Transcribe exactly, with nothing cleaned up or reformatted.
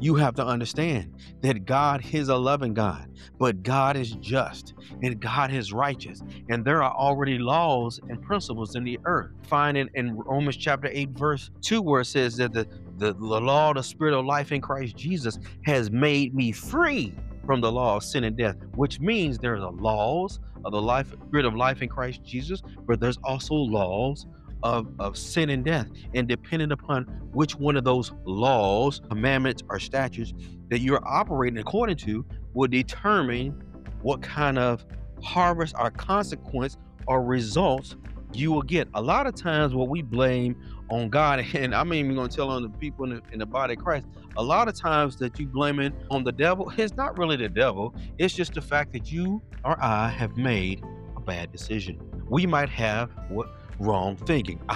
You have to understand that God is a loving God, but God is just and God is righteous. And there are already laws and principles in the earth. Find it in Romans chapter eight, verse two, where it says that the, the, the law, the spirit of life in Christ Jesus has made me free from the law of sin and death, which means there's a laws of the life, spirit of life in Christ Jesus, but there's also laws of, of sin and death. And depending upon which one of those laws, commandments, or statutes that you're operating according to will determine what kind of harvest or consequence or results you will get. A lot of times what we blame on God, and I'm even going to tell on the people in the, in the body of Christ, a lot of times that you blame it on the devil, it's not really the devil. It's just the fact that you or I have made a bad decision. We might have what wrong thinking.